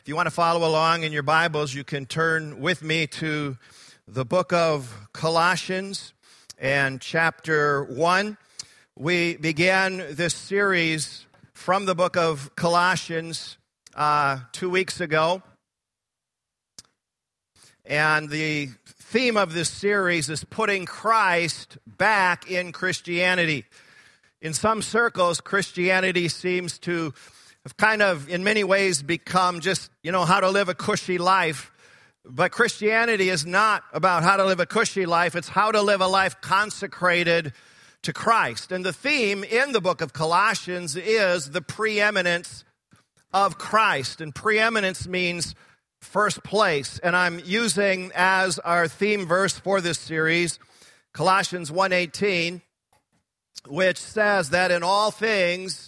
If you want to follow along in your Bibles, you can turn with me to the book of Colossians and chapter 1. We began this series from the book of Colossians 2 weeks ago. And the theme of this series is putting Christ back in Christianity. In some circles, Christianity seems to have kind of, in many ways, become just, how to live a cushy life. But Christianity is not about how to live a cushy life. It's how to live a life consecrated to Christ. And the theme in the book of Colossians is the preeminence of Christ. And preeminence means first place. And I'm using as our theme verse for this series, Colossians 1:18, which says that in all things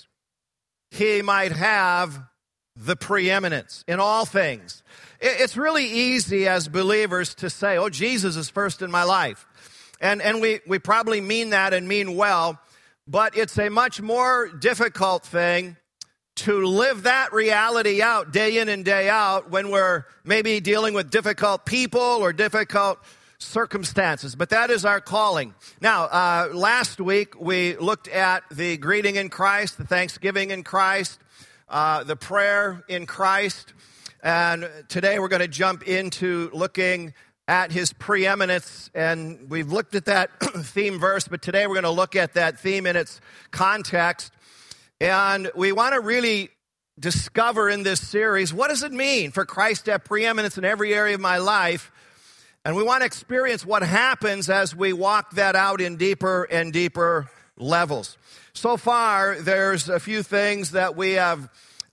he might have the preeminence. In all things. It's really easy as believers to say, oh, Jesus is first in my life. And we probably mean that and mean well, but it's a much more difficult thing to live that reality out day in and day out when we're maybe dealing with difficult people or difficult circumstances. But that is our calling. Now, last week we looked at the greeting in Christ, the thanksgiving in Christ, the prayer in Christ. And today we're going to jump into looking at his preeminence. And we've looked at that theme verse, but today we're going to look at that theme in its context. And we want to really discover in this series, what does it mean for Christ to have preeminence in every area of my life? And we want to experience what happens as we walk that out in deeper and deeper levels. So far, there's a few things that we have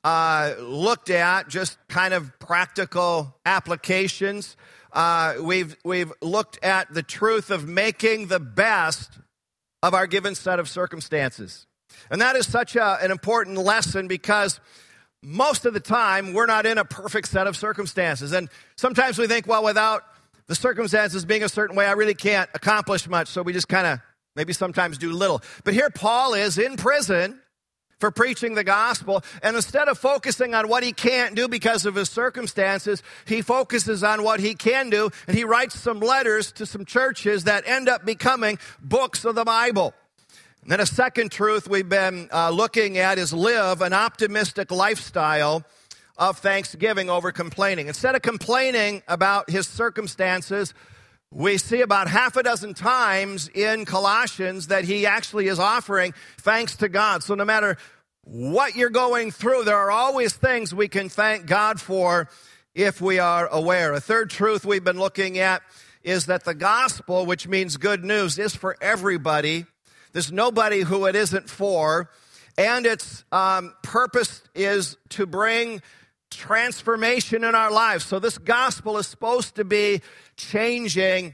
looked at, just kind of practical applications. We've looked at the truth of making the best of our given set of circumstances. And that is such an important lesson because most of the time, we're not in a perfect set of circumstances. And sometimes we think, well, without the circumstances being a certain way, I really can't accomplish much, so we just kind of maybe sometimes do little. But here Paul is in prison for preaching the gospel, and instead of focusing on what he can't do because of his circumstances, he focuses on what he can do, and he writes some letters to some churches that end up becoming books of the Bible. And then a second truth we've been looking at is live an optimistic lifestyle of thanksgiving over complaining. Instead of complaining about his circumstances, we see about half a dozen times in Colossians that he actually is offering thanks to God. So no matter what you're going through, there are always things we can thank God for if we are aware. A third truth we've been looking at is that the gospel, which means good news, is for everybody. There's nobody who it isn't for. And its purpose is to bring transformation in our lives. So this gospel is supposed to be changing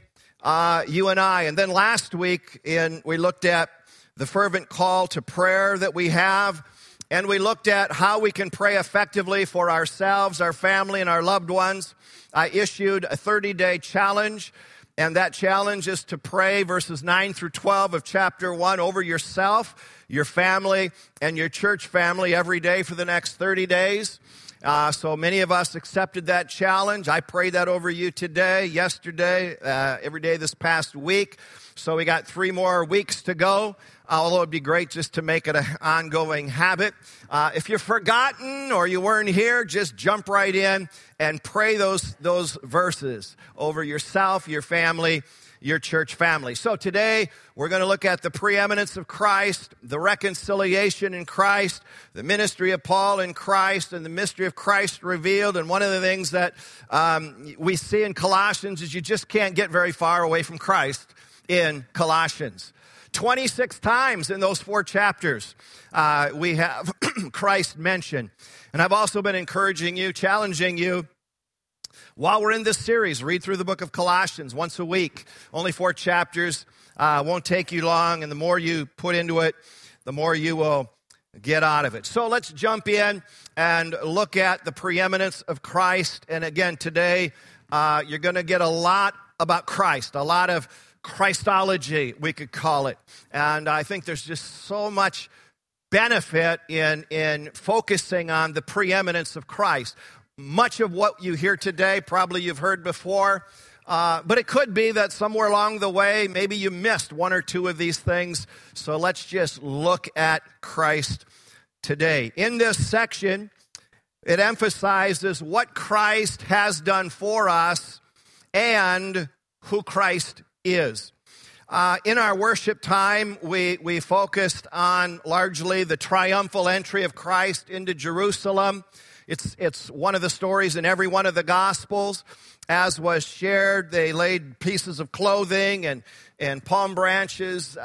you and I. And then last week we looked at the fervent call to prayer that we have, and we looked at how we can pray effectively for ourselves, our family, and our loved ones. I issued a 30-day challenge, and that challenge is to pray verses 9 through 12 of chapter 1 over yourself, your family, and your church family every day for the next 30 days. So many of us accepted that challenge. I prayed that over you today, yesterday, every day this past week. So we got 3 more weeks to go, although it'd be great just to make it an ongoing habit. If you've forgotten or you weren't here, just jump right in and pray those verses over yourself, your family, your church family. So today, we're going to look at the preeminence of Christ, the reconciliation in Christ, the ministry of Paul in Christ, and the mystery of Christ revealed. And one of the things that we see in Colossians is you just can't get very far away from Christ in Colossians. 26 times in those 4 chapters, we have Christ mentioned. And I've also been encouraging you, challenging you, while we're in this series, read through the book of Colossians once a week. Only 4 chapters, won't take you long, and the more you put into it, the more you will get out of it. So let's jump in and look at the preeminence of Christ. And again, today, you're going to get a lot about Christ, a lot of Christology, we could call it. And I think there's just so much benefit in focusing on the preeminence of Christ. much of what you hear today, probably you've heard before. But it could be that somewhere along the way, maybe you missed one or two of these things. So let's just look at Christ today. In this section, it emphasizes what Christ has done for us and who Christ is. In our worship time, we focused on largely the triumphal entry of Christ into Jerusalem. It's one of the stories in every one of the Gospels. As was shared, they laid pieces of clothing and palm branches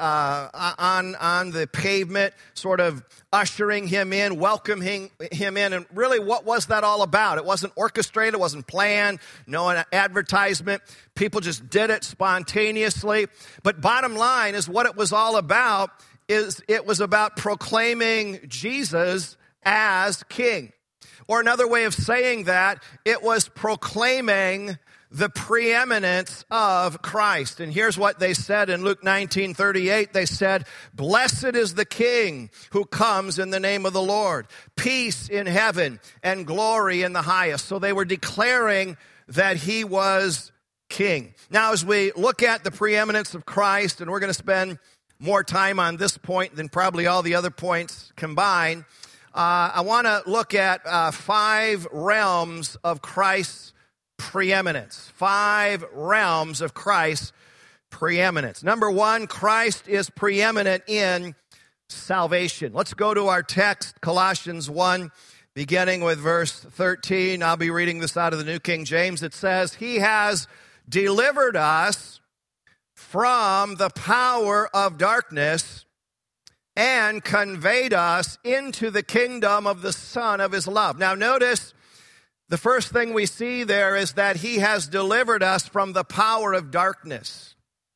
on the pavement, sort of ushering him in, welcoming him in. And really, what was that all about? It wasn't orchestrated, it wasn't planned, no advertisement. People just did it spontaneously. But bottom line is what it was all about is it was about proclaiming Jesus as King. Or another way of saying that, it was proclaiming the preeminence of Christ. And here's what they said in Luke 19:38. They said, "Blessed is the King who comes in the name of the Lord. Peace in heaven and glory in the highest." So they were declaring that he was King. Now, as we look at the preeminence of Christ, and we're going to spend more time on this point than probably all the other points combined, I want to look at 5 realms of Christ's preeminence. 5 realms of Christ's preeminence. Number 1, Christ is preeminent in salvation. Let's go to our text, Colossians 1, beginning with verse 13. I'll be reading this out of the New King James. It says, "He has delivered us from the power of darkness and conveyed us into the kingdom of the Son of his love." Now notice, the first thing we see there is that he has delivered us from the power of darkness.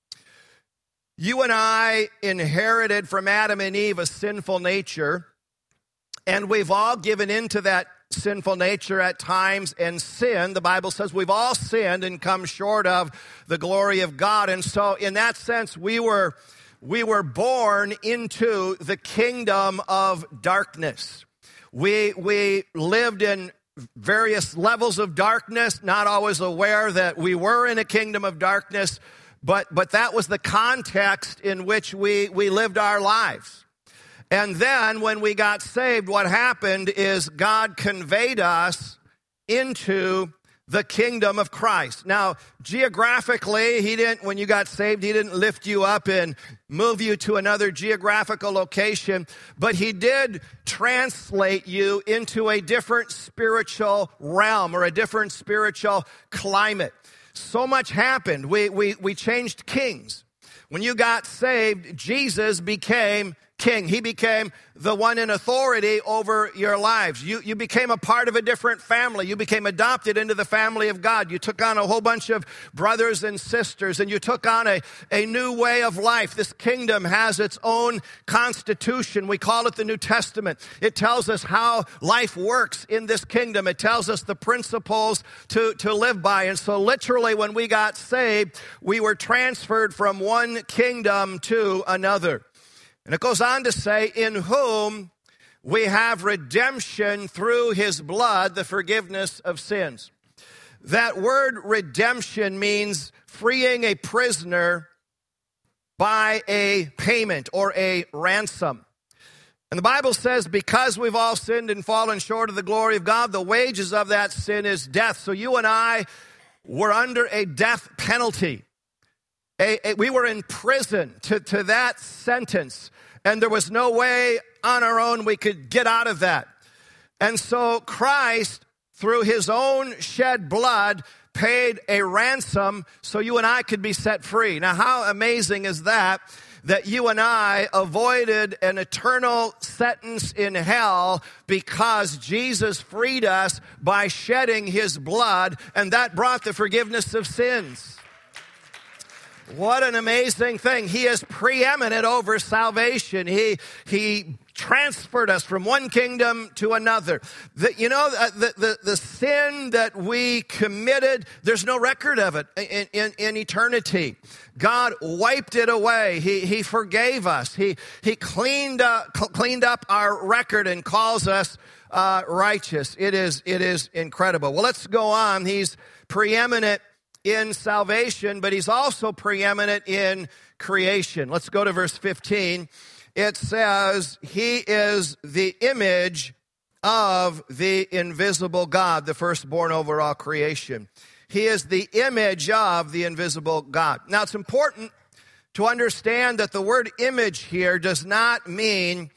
You and I inherited from Adam and Eve a sinful nature, and we've all given into that sinful nature at times and sinned. The Bible says we've all sinned and come short of the glory of God. And so in that sense, we were born into the kingdom of darkness. We lived in various levels of darkness, not always aware that we were in a kingdom of darkness, but that was the context in which we lived our lives. And then when we got saved, what happened is God conveyed us into the kingdom of Christ. Now, geographically, when you got saved, he didn't lift you up and move you to another geographical location, but he did translate you into a different spiritual realm or a different spiritual climate. So much happened. We changed kings. When you got saved, Jesus became King. He became the one in authority over your lives. You became a part of a different family. You became adopted into the family of God. You took on a whole bunch of brothers and sisters, and you took on a new way of life. This kingdom has its own constitution. We call it the New Testament. It tells us how life works in this kingdom. It tells us the principles to live by. And so literally when we got saved, we were transferred from one kingdom to another. And it goes on to say, "In whom we have redemption through his blood, the forgiveness of sins." That word redemption means freeing a prisoner by a payment or a ransom. And the Bible says, because we've all sinned and fallen short of the glory of God, the wages of that sin is death. So you and I were under a death penalty. We were in prison to that sentence. And there was no way on our own we could get out of that. And so Christ, through his own shed blood, paid a ransom so you and I could be set free. Now, how amazing is that you and I avoided an eternal sentence in hell because Jesus freed us by shedding his blood, and that brought the forgiveness of sins. What an amazing thing. He is preeminent over salvation. He transferred us from one kingdom to another. The sin that we committed, there's no record of it in eternity. God wiped it away. He forgave us. He cleaned up our record and calls us righteous. It is incredible. Well, let's go on. He's preeminent in salvation, but he's also preeminent in creation. Let's go to verse 15. It says, he is the image of the invisible God, the firstborn over all creation. He is the image of the invisible God. Now, it's important to understand that the word image here does not mean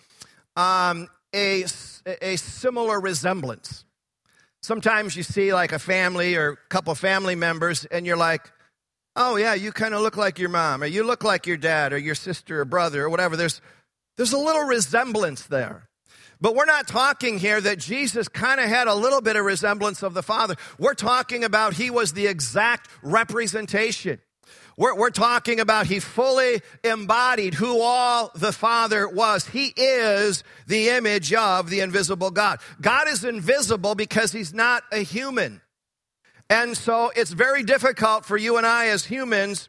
a similar resemblance. Sometimes you see like a family or a couple of family members and you're like, oh yeah, you kind of look like your mom, or you look like your dad or your sister or brother or whatever. There's a little resemblance there. But we're not talking here that Jesus kind of had a little bit of resemblance of the Father. We're talking about he was the exact representation. We're talking about he fully embodied who all the Father was. He is the image of the invisible God. God is invisible because he's not a human. And so it's very difficult for you and I as humans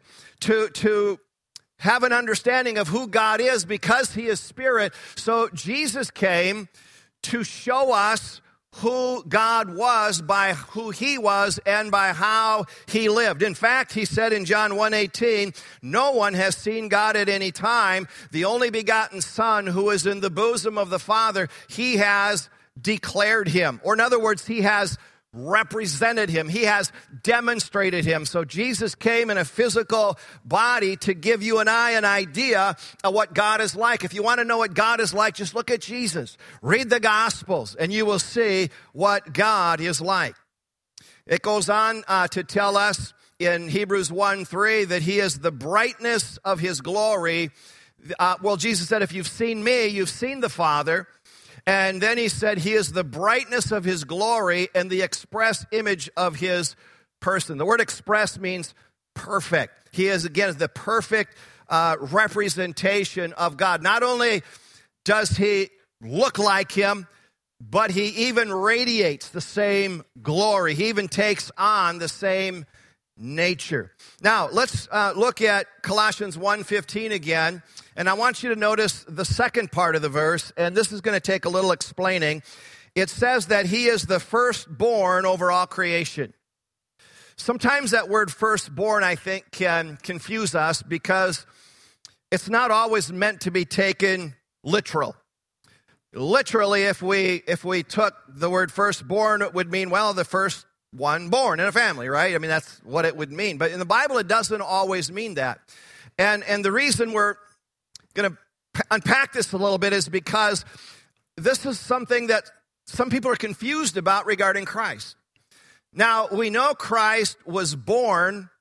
to have an understanding of who God is because he is spirit. So Jesus came to show us who God was by who he was and by how he lived. In fact, he said in John 1:18, no one has seen God at any time. The only begotten Son who is in the bosom of the Father, he has declared him. Or in other words, he has represented him. He has demonstrated him. So Jesus came in a physical body to give you and I an idea of what God is like. If you want to know what God is like, just look at Jesus. Read the Gospels and you will see what God is like. It goes on to tell us in Hebrews 1:3 that he is the brightness of his glory. Well, Jesus said, if you've seen me, you've seen the Father. And then he said, he is the brightness of his glory and the express image of his person. The word express means perfect. He is, again, the perfect representation of God. Not only does he look like him, but he even radiates the same glory. He even takes on the same nature. Now, let's look at Colossians 1:15 again. And I want you to notice the second part of the verse, and this is going to take a little explaining. It says that he is the firstborn over all creation. Sometimes that word firstborn, I think, can confuse us because it's not always meant to be taken literal. Literally, if we took the word firstborn, it would mean, well, the first one born in a family, right? I mean, that's what it would mean. But in the Bible, it doesn't always mean that. And the reason we're going to unpack this a little bit is because this is something that some people are confused about regarding Christ. Now, we know Christ was born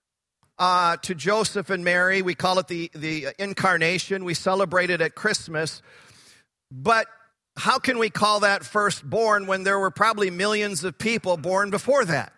to Joseph and Mary. We call it the incarnation. We celebrate it at Christmas. But how can we call that firstborn when there were probably millions of people born before that?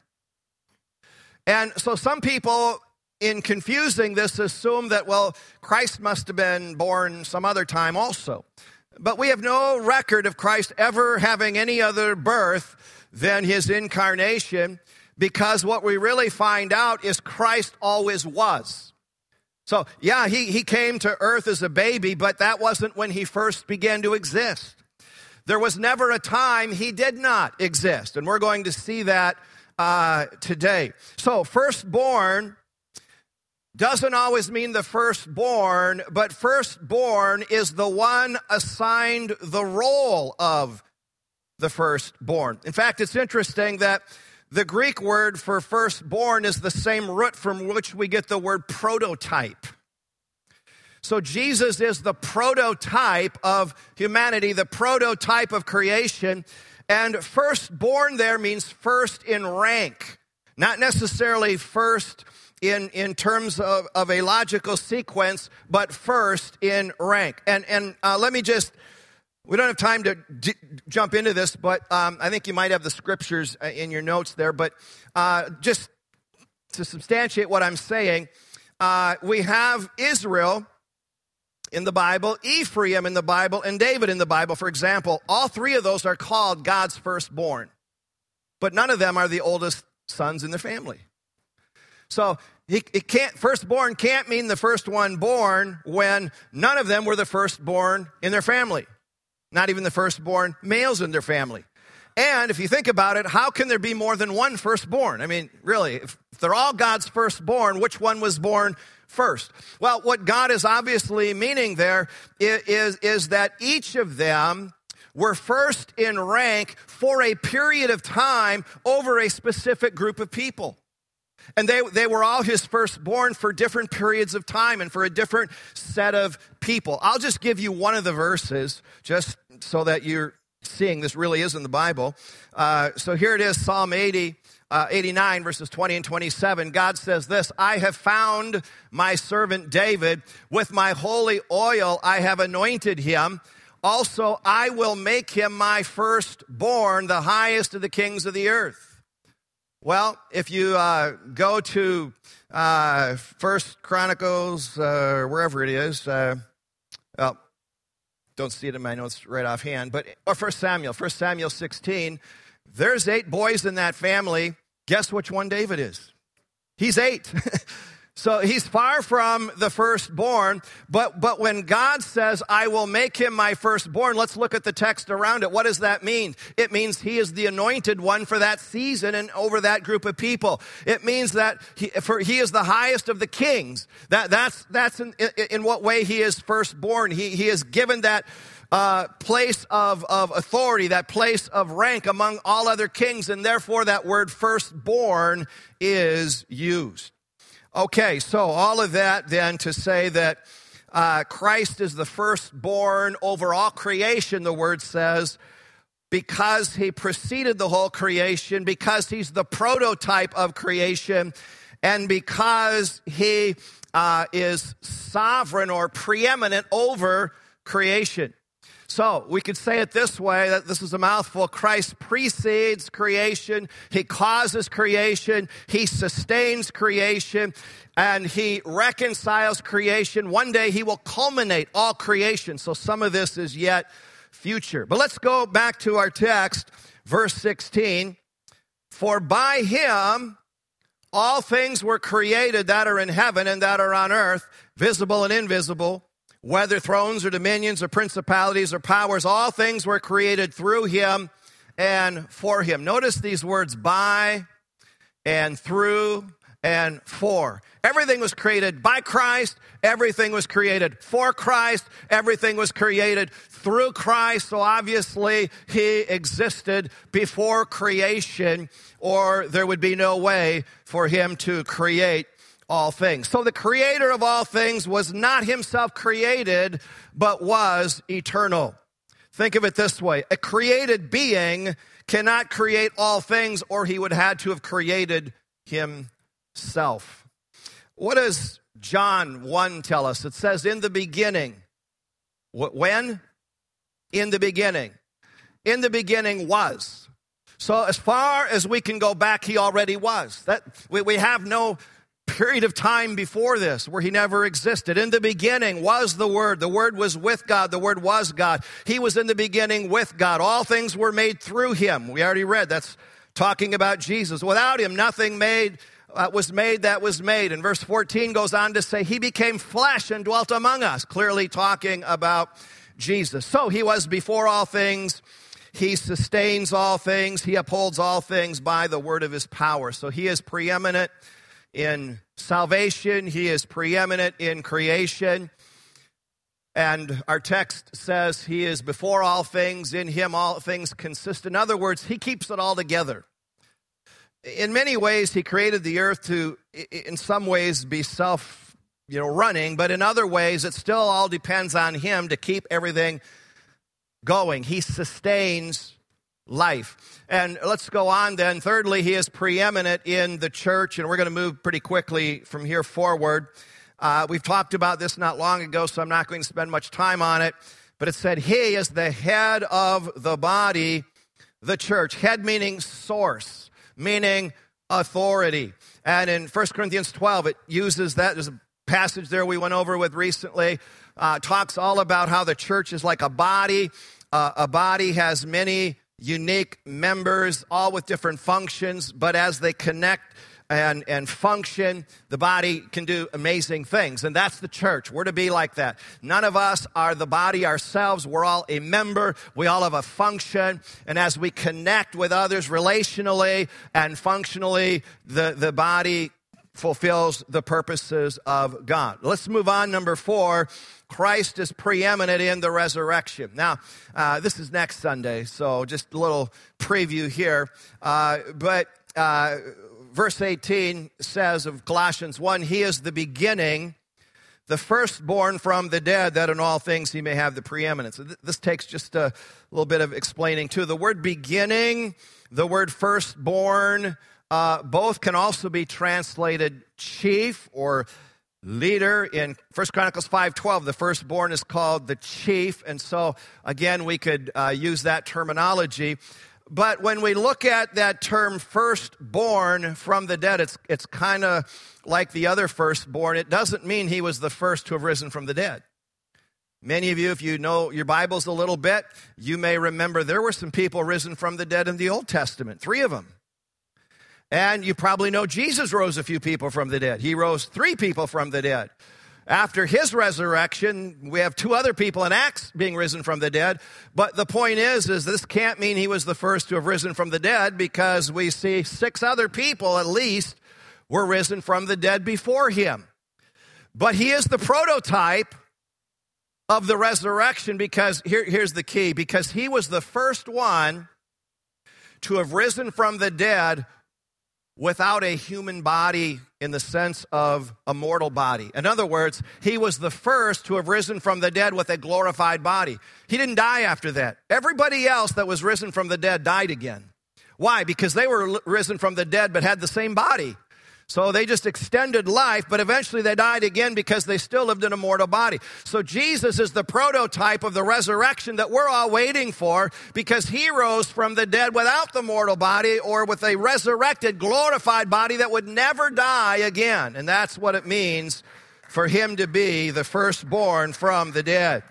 And so some people, in confusing this, assume that, well, Christ must have been born some other time also. But we have no record of Christ ever having any other birth than his incarnation, because what we really find out is Christ always was. So, yeah, he came to earth as a baby, but that wasn't when he first began to exist. There was never a time he did not exist, and we're going to see that today. So, firstborn doesn't always mean the firstborn, but firstborn is the one assigned the role of the firstborn. In fact, it's interesting that the Greek word for firstborn is the same root from which we get the word prototype. So Jesus is the prototype of humanity, the prototype of creation, and firstborn there means first in rank, not necessarily first in terms of a logical sequence, but first in rank. And let me just, we don't have time to jump into this, but I think you might have the scriptures in your notes there, but just to substantiate what I'm saying, we have Israel in the Bible, Ephraim in the Bible, and David in the Bible. For example, all three of those are called God's firstborn, but none of them are the oldest sons in the family. So firstborn can't mean the first one born when none of them were the firstborn in their family, not even the firstborn males in their family. And if you think about it, how can there be more than one firstborn? I mean, really, if they're all God's firstborn, which one was born first? Well, what God is obviously meaning there is that each of them were first in rank for a period of time over a specific group of people. And they were all his firstborn for different periods of time and for a different set of people. I'll just give you one of the verses just so that you're seeing this really is in the Bible. So here it is, Psalm 89, verses 20 and 27. God says this, I have found my servant David. With my holy oil I have anointed him. Also I will make him my firstborn, the highest of the kings of the earth. Well, if you go to First Chronicles, wherever it is, well, don't see it in my notes right offhand, but or 1 Samuel 16, there's 8 boys in that family. Guess which one David is? He's 8. So he's far from the firstborn, but when God says, I will make him my firstborn, let's look at the text around it. What does that mean? It means he is the anointed one for that season and over that group of people. It means that he is the highest of the kings. That's in what way he is firstborn. He is given that place of authority, that place of rank among all other kings, and therefore that word firstborn is used. Okay, so all of that then to say that Christ is the firstborn over all creation, the word says, because he preceded the whole creation, because he's the prototype of creation, and because he is sovereign or preeminent over creation. So we could say it this way, that this is a mouthful. Christ precedes creation. He causes creation. He sustains creation. And he reconciles creation. One day he will culminate all creation. So some of this is yet future. But let's go back to our text, verse 16. For by him all things were created that are in heaven and that are on earth, visible and invisible, whether thrones or dominions or principalities or powers, all things were created through him and for him. Notice these words, by and through and for. Everything was created by Christ. Everything was created for Christ. Everything was created through Christ. So obviously he existed before creation, or there would be no way for him to create all things. So the creator of all things was not himself created, but was eternal. Think of it this way. A created being cannot create all things, or he would have had to have created himself. What does John 1 tell us? It says, in the beginning. When? In the beginning. In the beginning was. So as far as we can go back, he already was. That we have no period of time before this where he never existed. In the beginning was the Word. The Word was with God. The Word was God. He was in the beginning with God. All things were made through him. We already read. That's talking about Jesus. Without him, nothing was made that was made. And verse 14 goes on to say, he became flesh and dwelt among us. Clearly talking about Jesus. So he was before all things. He sustains all things. He upholds all things by the word of his power. So he is preeminent in salvation. He is preeminent in creation. And our text says he is before all things. In him all things consist. In other words, he keeps it all together. In many ways, he created the earth to, in some ways, be running. But in other ways, it still all depends on him to keep everything going. He sustains life. And let's go on then. Thirdly, he is preeminent in the church, and we're going to move pretty quickly from here forward. We've talked about this not long ago, so I'm not going to spend much time on it. But it said he is the head of the body, the church. Head meaning source, meaning authority. And in 1 Corinthians 12, it uses that. There's a passage there we went over with recently. Talks all about how the church is like a body. A body has many unique members, all with different functions, but as they connect and function. The body can do amazing things, and that's the church. We're to be like that. None of us are the body ourselves. We're all a member. We all have a function, and as we connect with others relationally and functionally, the body fulfills the purposes of God. Let's move on. Number 4, Christ is preeminent in the resurrection. Now, this is next Sunday, so just a little preview here. But verse 18 says of Colossians 1, He is the beginning, the firstborn from the dead, that in all things He may have the preeminence. This takes just a little bit of explaining too. The word beginning, the word firstborn, both can also be translated chief or leader. In 1 Chronicles 5:12, the firstborn is called the chief. And so, again, we could use that terminology. But when we look at that term firstborn from the dead, it's kind of like the other firstborn. It doesn't mean he was the first to have risen from the dead. Many of you, if you know your Bibles a little bit, you may remember there were some people risen from the dead in the Old Testament, 3 of them. And you probably know Jesus rose a few people from the dead. He rose 3 people from the dead. After his resurrection, we have 2 other people in Acts being risen from the dead. But the point is this can't mean he was the first to have risen from the dead, because we see 6 other people at least were risen from the dead before him. But he is the prototype of the resurrection, because here's the key, because he was the first one to have risen from the dead without a human body in the sense of a mortal body. In other words, he was the first to have risen from the dead with a glorified body. He didn't die after that. Everybody else that was risen from the dead died again. Why? Because they were risen from the dead but had the same body. So they just extended life, but eventually they died again because they still lived in a mortal body. So Jesus is the prototype of the resurrection that we're all waiting for, because he rose from the dead without the mortal body, or with a resurrected, glorified body that would never die again. And that's what it means for him to be the firstborn from the dead.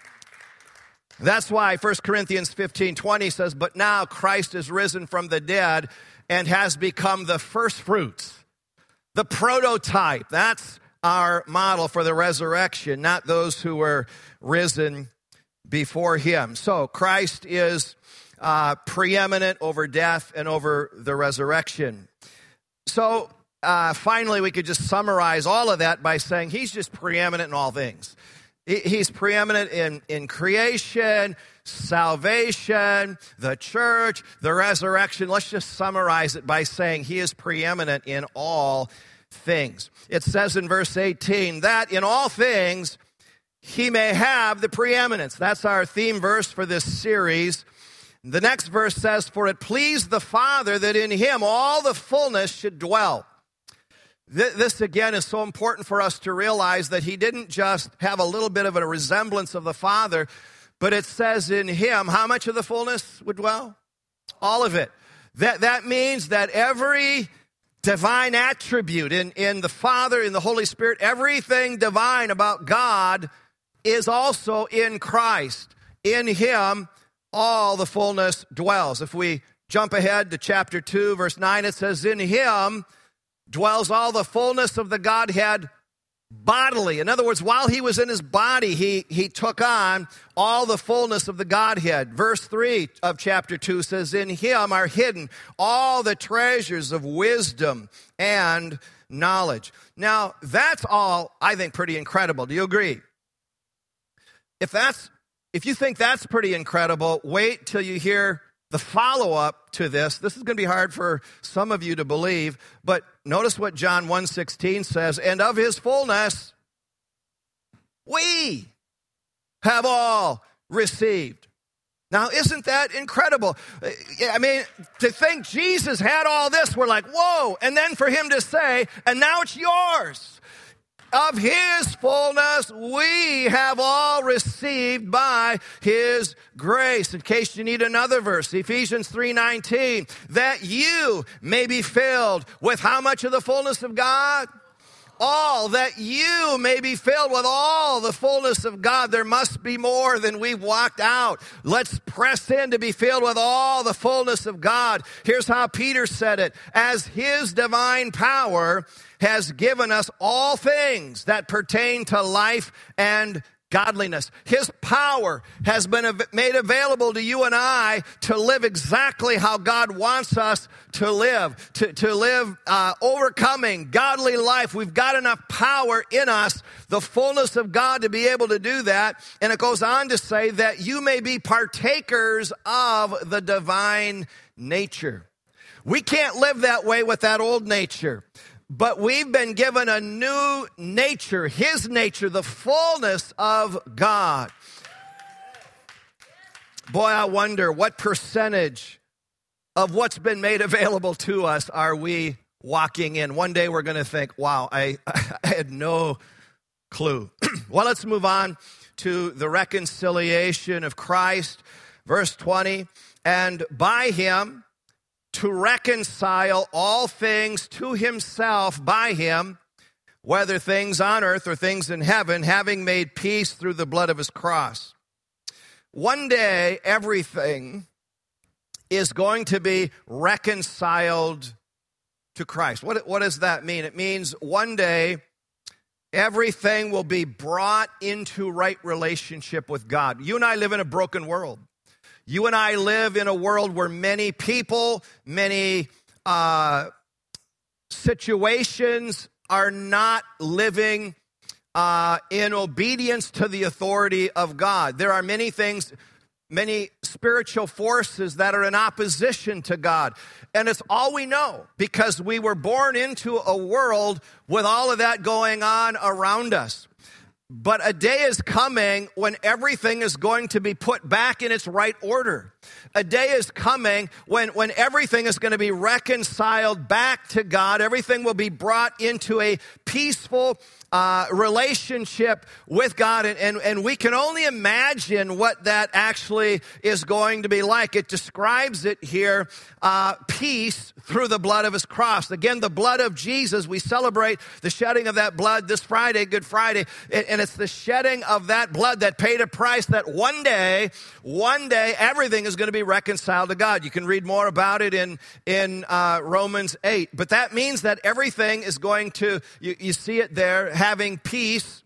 That's why 1 Corinthians 15:20 says, But now Christ is risen from the dead and has become the firstfruits. The prototype, that's our model for the resurrection, not those who were risen before him. So Christ is preeminent over death and over the resurrection. So finally, we could just summarize all of that by saying he's just preeminent in all things. He's preeminent in creation, salvation, the church, the resurrection. Let's just summarize it by saying he is preeminent in all things. It says in verse 18 that in all things he may have the preeminence. That's our theme verse for this series. The next verse says, For it pleased the Father that in him all the fullness should dwell. This, again, is so important for us to realize that he didn't just have a little bit of a resemblance of the Father, but it says in him, how much of the fullness would dwell? All of it. That means that every divine attribute in the Father, in the Holy Spirit, everything divine about God is also in Christ. In him, all the fullness dwells. If we jump ahead to chapter 2, verse 9, it says, In him dwells all the fullness of the Godhead bodily. In other words, while he was in his body, he took on all the fullness of the Godhead. Verse 3 of chapter 2 says, In him are hidden all the treasures of wisdom and knowledge. Now, that's all, I think, pretty incredible. Do you agree? If you think that's pretty incredible, wait till you hear the follow-up to this. This is going to be hard for some of you to believe, but notice what John 1:16 says, And of his fullness we have all received. Now, isn't that incredible? I mean, to think Jesus had all this, we're like, whoa. And then for him to say, and now it's yours. Of his fullness we have all received by his grace. In case you need another verse, Ephesians 3:19, that you may be filled with how much of the fullness of God? all, that you may be filled with all the fullness of God. There must be more than we've walked out. Let's press in to be filled with all the fullness of God. Here's how Peter said it. As his divine power has given us all things that pertain to life and godliness. His power has been made available to you and I to live exactly how God wants us to live, to live overcoming, godly life. We've got enough power in us, the fullness of God, to be able to do that. And it goes on to say that you may be partakers of the divine nature. We can't live that way with that old nature. But we've been given a new nature, his nature, the fullness of God. Boy, I wonder what percentage of what's been made available to us are we walking in. One day we're going to think, wow, I had no clue. Well, let's move on to the reconciliation of Christ. Verse 20, and by him, to reconcile all things to himself by him, whether things on earth or things in heaven, having made peace through the blood of his cross. One day, everything is going to be reconciled to Christ. What does that mean? It means one day, everything will be brought into right relationship with God. You and I live in a broken world. You and I live in a world where many people, many situations are not living in obedience to the authority of God. There are many things, many spiritual forces that are in opposition to God. And it's all we know because we were born into a world with all of that going on around us. But a day is coming when everything is going to be put back in its right order. A day is coming when everything is going to be reconciled back to God. Everything will be brought into a peaceful relationship with God. And we can only imagine what that actually is going to be like. It describes it here, peace through the blood of his cross. Again, the blood of Jesus. We celebrate the shedding of that blood this Friday, Good Friday. And it's the shedding of that blood that paid a price that one day, everything is going to be reconciled to God. You can read more about it in Romans 8. But that means that everything is going to, you see it there, having peace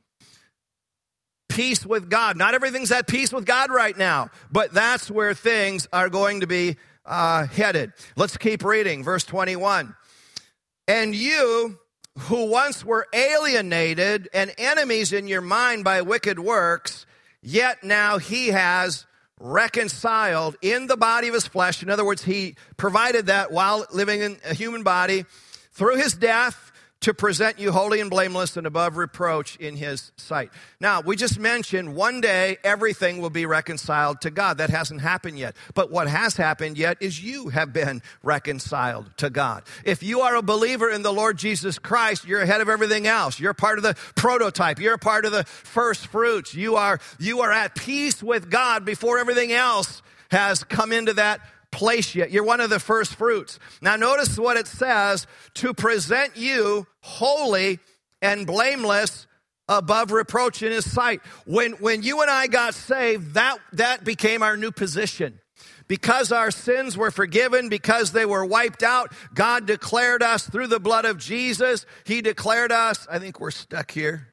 with God. Not everything's at peace with God right now, but that's where things are going to be headed. Let's keep reading. Verse 21. And you who once were alienated and enemies in your mind by wicked works, yet now he has reconciled in the body of his flesh. In other words, he provided that while living in a human body through his death to present you holy and blameless and above reproach in his sight. Now, we just mentioned one day everything will be reconciled to God. That hasn't happened yet. But what has happened yet is you have been reconciled to God. If you are a believer in the Lord Jesus Christ, you're ahead of everything else. You're part of the prototype. You're part of the first fruits. You are at peace with God before everything else has come into that place yet. You're one of the first fruits. Now notice what it says, to present you holy and blameless above reproach in his sight. When you and I got saved, that became our new position. Because our sins were forgiven, because they were wiped out, God declared us through the blood of Jesus. He declared us, I think we're stuck here.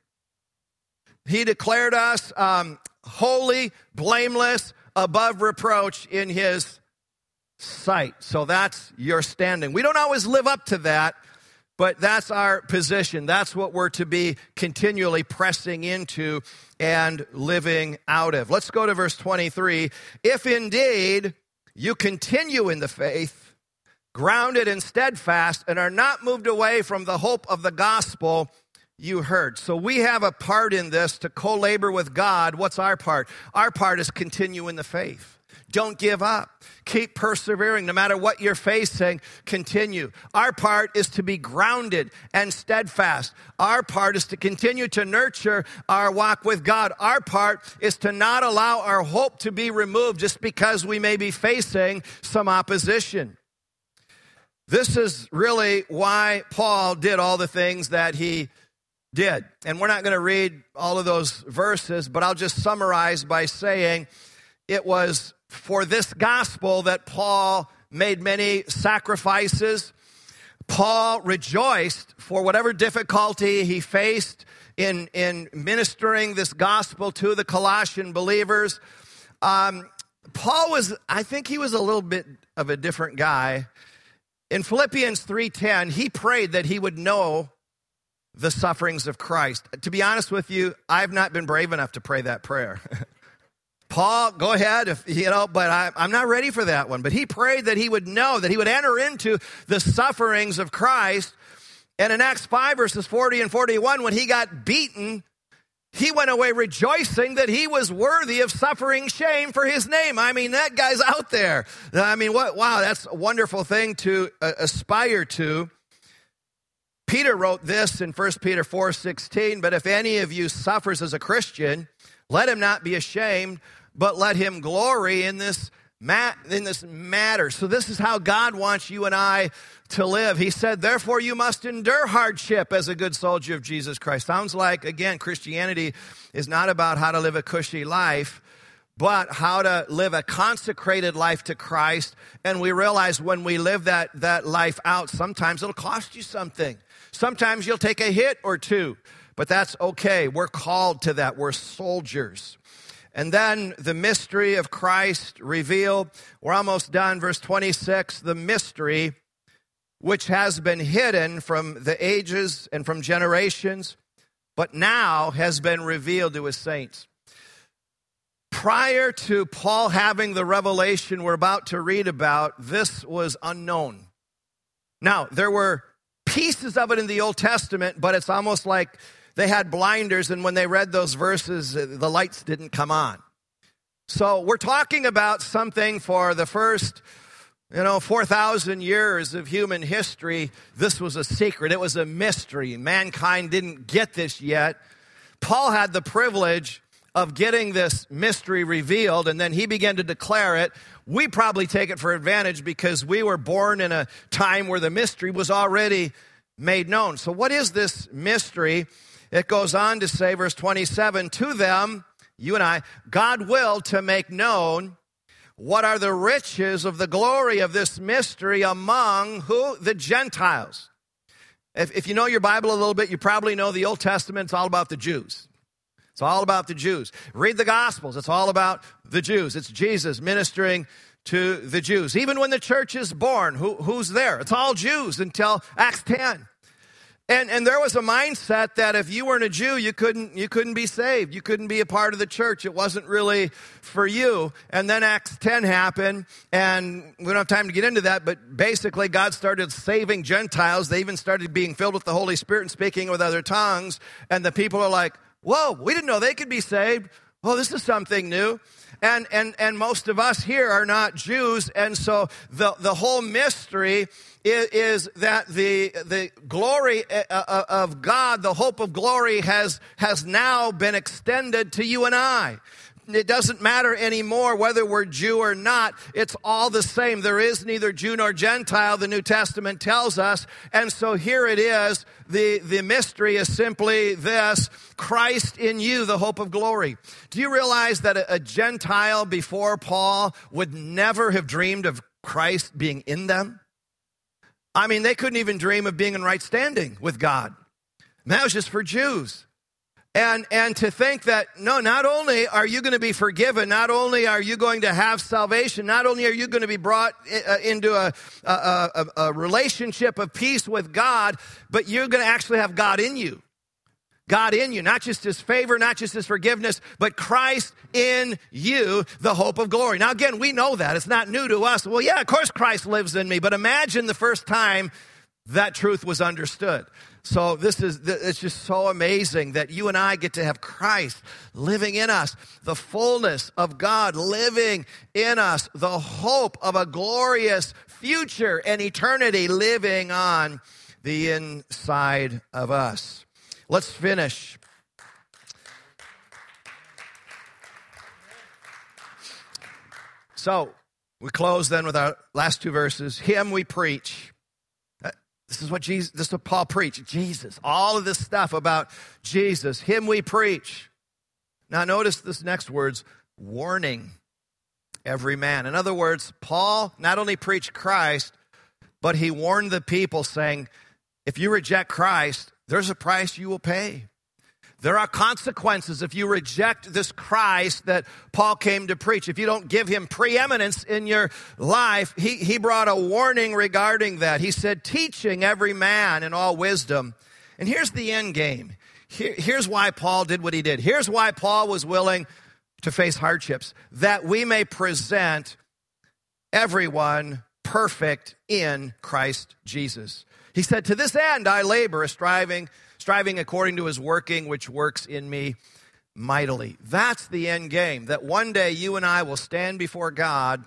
He declared us holy, blameless, above reproach in his sight. So that's your standing. We don't always live up to that, but that's our position. That's what we're to be continually pressing into and living out of. Let's go to verse 23. If indeed you continue in the faith, grounded and steadfast, and are not moved away from the hope of the gospel you heard. So we have a part in this to co-labor with God. What's our part? Our part is continue in the faith. Don't give up. Keep persevering. No matter what you're facing, continue. Our part is to be grounded and steadfast. Our part is to continue to nurture our walk with God. Our part is to not allow our hope to be removed just because we may be facing some opposition. This is really why Paul did all the things that he did. And we're not going to read all of those verses, but I'll just summarize by saying it was for this gospel that Paul made many sacrifices. Paul rejoiced for whatever difficulty he faced in ministering this gospel to the Colossian believers. Paul I think he was a little bit of a different guy. In Philippians 3:10, he prayed that he would know the sufferings of Christ. To be honest with you, I've not been brave enough to pray that prayer. Paul, go ahead, but I'm not ready for that one. But he prayed that he would know, that he would enter into the sufferings of Christ. And in Acts 5, verses 40 and 41, when he got beaten, he went away rejoicing that he was worthy of suffering shame for his name. I mean, that guy's out there. I mean, wow, that's a wonderful thing to aspire to. Peter wrote this in 1 Peter 4:16, but if any of you suffers as a Christian, let him not be ashamed, but let him glory in this matter. So this is how God wants you and I to live. He said, therefore you must endure hardship as a good soldier of Jesus Christ. Sounds like, again, Christianity is not about how to live a cushy life, but how to live a consecrated life to Christ. And we realize when we live that life out, sometimes it'll cost you something. Sometimes you'll take a hit or two, but that's okay. We're called to that. We're soldiers. And then the mystery of Christ revealed. We're almost done. Verse 26, the mystery which has been hidden from the ages and from generations, but now has been revealed to his saints. Prior to Paul having the revelation we're about to read about, this was unknown. Now, there were pieces of it in the Old Testament, but it's almost like they had blinders, and when they read those verses, the lights didn't come on. So we're talking about something for the first, 4,000 years of human history. This was a secret. It was a mystery. Mankind didn't get this yet. Paul had the privilege of getting this mystery revealed, and then he began to declare it. We probably take it for advantage because we were born in a time where the mystery was already made known. So what is this mystery? It goes on to say, verse 27, to them, you and I, God willed to make known what are the riches of the glory of this mystery among who? The Gentiles. If you know your Bible a little bit, you probably know the Old Testament's all about the Jews. It's all about the Jews. Read the Gospels. It's all about the Jews. It's Jesus ministering to the Jews. Even when the church is born, who's there? It's all Jews until Acts 10. And there was a mindset that if you weren't a Jew, you couldn't be saved. You couldn't be a part of the church. It wasn't really for you. And then Acts 10 happened, and we don't have time to get into that, but basically God started saving Gentiles. They even started being filled with the Holy Spirit and speaking with other tongues. And the people are like, whoa, we didn't know they could be saved. Well, this is something new. And most of us here are not Jews. And so the whole mystery is that the glory of God, the hope of glory has now been extended to you and I. It doesn't matter anymore whether we're Jew or not. It's all the same. There is neither Jew nor Gentile, the New Testament tells us. And so here it is. The mystery is simply this: Christ in you, the hope of glory. Do you realize that a Gentile before Paul would never have dreamed of Christ being in them? I mean, they couldn't even dream of being in right standing with God. And that was just for Jews. And to think that, no, not only are you going to be forgiven, not only are you going to have salvation, not only are you going to be brought into a relationship of peace with God, but you're going to actually have God in you. God in you, not just his favor, not just his forgiveness, but Christ in you, the hope of glory. Now, again, we know that. It's not new to us. Well, yeah, of course Christ lives in me, but imagine the first time that truth was understood. So it's just so amazing that you and I get to have Christ living in us, the fullness of God living in us, the hope of a glorious future and eternity living on the inside of us. Let's finish. So we close then with our last two verses. Him we preach. This is what Paul preached. Jesus. All of this stuff about Jesus. Him we preach. Now notice this next words, warning every man. In other words, Paul not only preached Christ, but he warned the people saying, if you reject Christ, there's a price you will pay. There are consequences if you reject this Christ that Paul came to preach. If you don't give him preeminence in your life, he brought a warning regarding that. He said, teaching every man in all wisdom. And here's the end game. Here's why Paul did what he did. Here's why Paul was willing to face hardships, that we may present everyone perfect in Christ Jesus. He said, to this end I labor, striving according to his working, which works in me mightily. That's the end game, that one day you and I will stand before God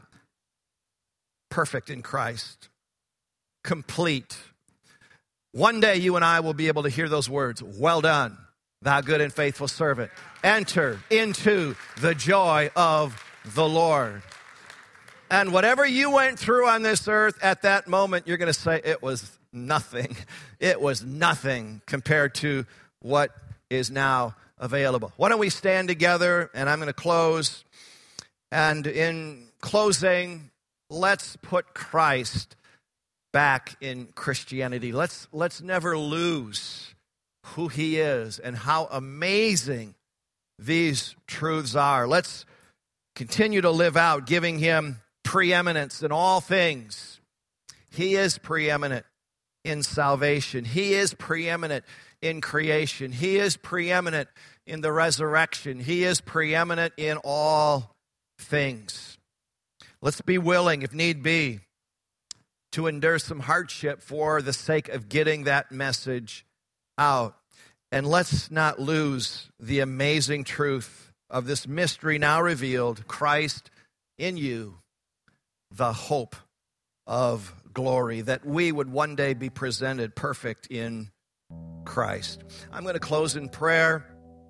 perfect in Christ, complete. One day you and I will be able to hear those words, well done, thou good and faithful servant. Enter into the joy of the Lord. And whatever you went through on this earth at that moment, you're going to say it was nothing. It was nothing compared to what is now available. Why don't we stand together, and I'm going to close. And in closing, let's put Christ back in Christianity. Let's never lose who he is and how amazing these truths are. Let's continue to live out, giving him preeminence in all things. He is preeminent in salvation. He is preeminent in creation. He is preeminent in the resurrection. He is preeminent in all things. Let's be willing, if need be, to endure some hardship for the sake of getting that message out. And let's not lose the amazing truth of this mystery now revealed, Christ in you, the hope of glory, that we would one day be presented perfect in Christ. I'm going to close in prayer.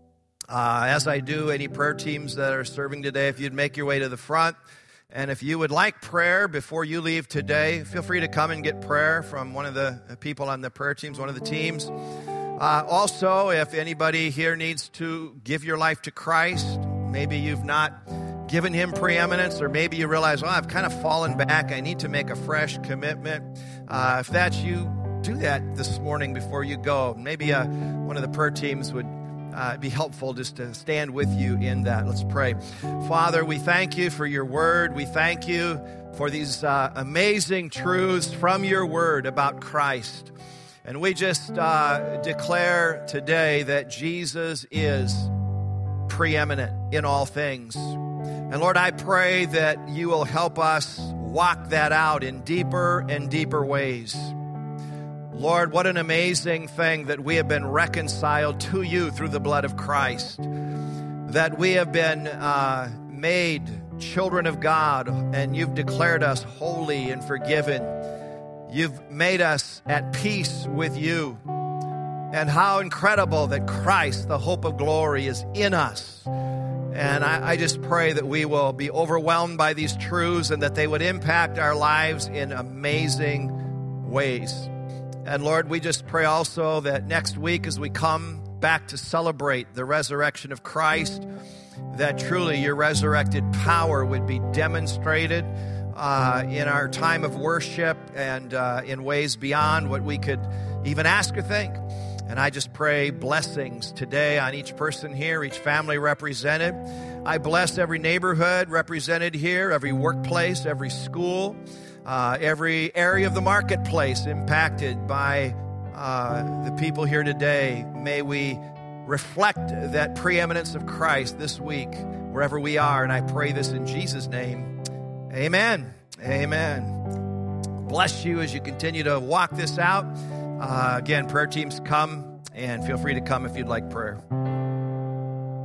As I do, any prayer teams that are serving today, if you'd make your way to the front. And if you would like prayer before you leave today, feel free to come and get prayer from one of the people on the prayer teams, one of the teams. Also, if anybody here needs to give your life to Christ, maybe you've not given him preeminence, or maybe you realize, I've kind of fallen back. I need to make a fresh commitment. If that's you, do that this morning before you go. Maybe one of the prayer teams would be helpful just to stand with you in that. Let's pray. Father, we thank you for your word. We thank you for these amazing truths from your word about Christ. And we just declare today that Jesus is preeminent in all things. And Lord, I pray that you will help us walk that out in deeper and deeper ways. Lord, what an amazing thing that we have been reconciled to you through the blood of Christ, that we have been made children of God, and you've declared us holy and forgiven. You've made us at peace with you. And how incredible that Christ, the hope of glory, is in us. And I just pray that we will be overwhelmed by these truths and that they would impact our lives in amazing ways. And Lord, we just pray also that next week as we come back to celebrate the resurrection of Christ, that truly your resurrected power would be demonstrated in our time of worship and in ways beyond what we could even ask or think. And I just pray blessings today on each person here, each family represented. I bless every neighborhood represented here, every workplace, every school, every area of the marketplace impacted by the people here today. May we reflect that preeminence of Christ this week, wherever we are. And I pray this in Jesus' name. Amen. Amen. Bless you as you continue to walk this out. Again, prayer teams, come and feel free to come if you'd like prayer.